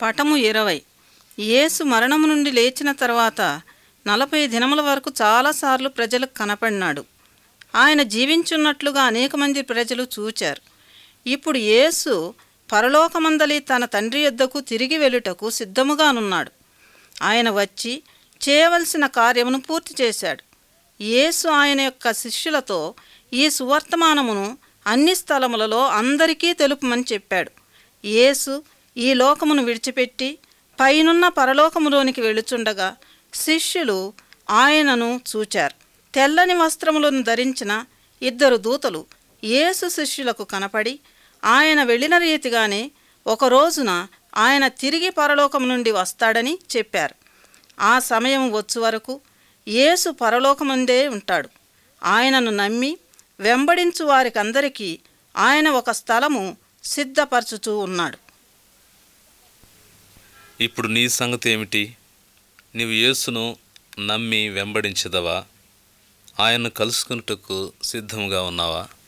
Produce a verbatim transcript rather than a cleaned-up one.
పటము ఇరవై. యేసు మరణము నుండి లేచిన తర్వాత నలభై దినముల వరకు చాలాసార్లు ప్రజలకు కనపడినాడు. ఆయన జీవించున్నట్లుగా అనేక మంది ప్రజలు చూచారు. ఇప్పుడు యేసు పరలోకమందలి తన తండ్రి యొద్దకు తిరిగి వెళ్ళుటకు సిద్ధముగానున్నాడు. ఆయన వచ్చి చేయవలసిన కార్యమును పూర్తి చేశాడు. యేసు ఆయన యొక్క శిష్యులతో ఈ సువర్తమానమును అన్ని స్థలములలో అందరికీ తెలుపమని చెప్పాడు. యేసు ఈ లోకమును విడిచిపెట్టి పైనున్న పరలోకములోనికి వెళుచుండగా శిష్యులు ఆయనను చూచారు. తెల్లని వస్త్రములను ధరించిన ఇద్దరు దూతలు యేసు శిష్యులకు కనపడి ఆయన వెళ్ళిన రీతిగానే ఒక రోజున ఆయన తిరిగి పరలోకము నుండి వస్తాడని చెప్పారు. ఆ సమయం వచ్చు వరకు యేసు పరలోకముందే ఉంటాడు. ఆయనను నమ్మి వెంబడించు వారికందరికీ ఆయన ఒక స్థలము సిద్ధపరచుచూ ఉన్నాడు. ఇప్పుడు నీ సంగతి ఏమిటి? నీవు యేసును నమ్మి వెంబడించదవా? ఆయన్ను కలుసుకున్నట్టుకు సిద్ధంగా ఉన్నావా?